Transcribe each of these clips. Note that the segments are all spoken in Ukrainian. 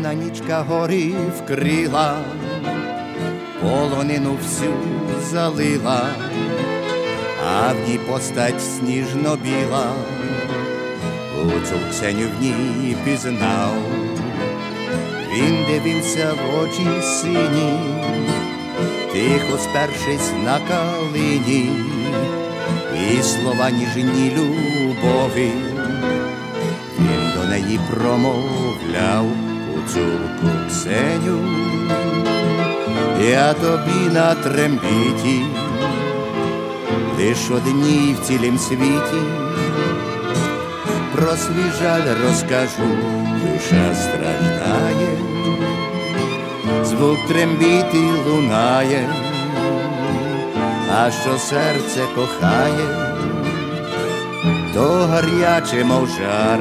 Темна нічка гори вкрила, полонину всю залила, а в ній постать сніжно-біла. Оцю Ксеню в ній пізнав. Він дивився в очі сині, тихо спершись на калині, і слова ніжні любові він до неї промовляв. Гуцулко Ксеню, я тобі на трембіті лиш одній в цілім світі про свій жаль розкажу. Душа страждає, звук трембіти лунає, а що серце кохає, то гаряче, мов жар.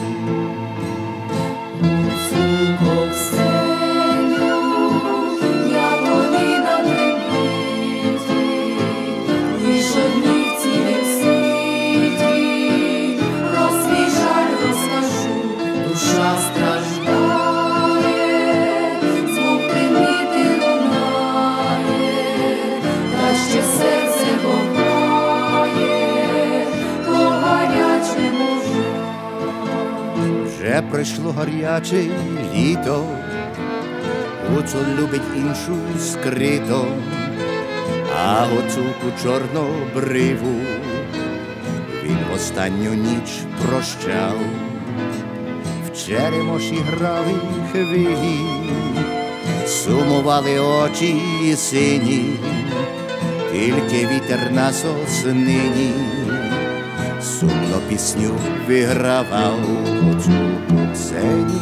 Вже пройшло гаряче літо, Гуцул любить іншу скрито, а гуцулку чорнобриву він в останню ніч прощав. В Черемоші грали хвилі, сумували очі сині, тільки вітер на соснині сумно пісню вигравав. Гуцулко Ксені,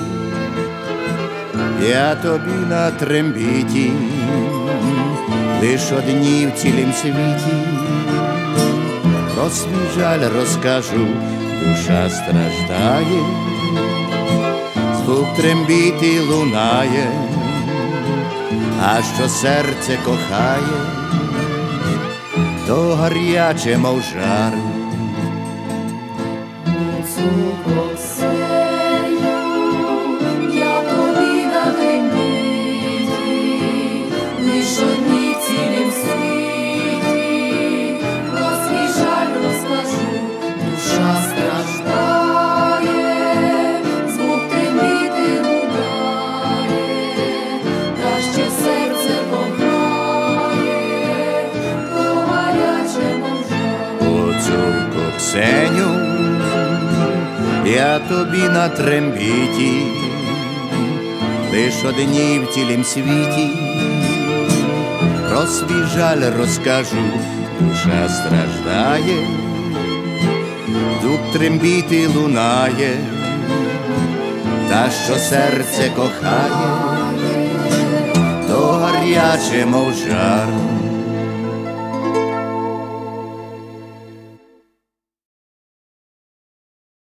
я тобі на трембіті лиш одній в цілім світі про свій жаль розкажу. Душа страждає, звук трембіти лунає, а що серце кохає, то гаряче, мов жар. Гуцулко Ксеню, я тобі на трембіті лиш одній в цілім світі про свій жаль розкажу. Душа страждає, звук трембіти лунає, та ще серце кохає, то гаряче, мов жар. Гуцулко Ксеню, я тобі на трембіті лиш одній в цілім світі про свій жаль розкажу. Душа страждає, звук трембіти лунає, та що серце кохає, то гаряче, мов жар.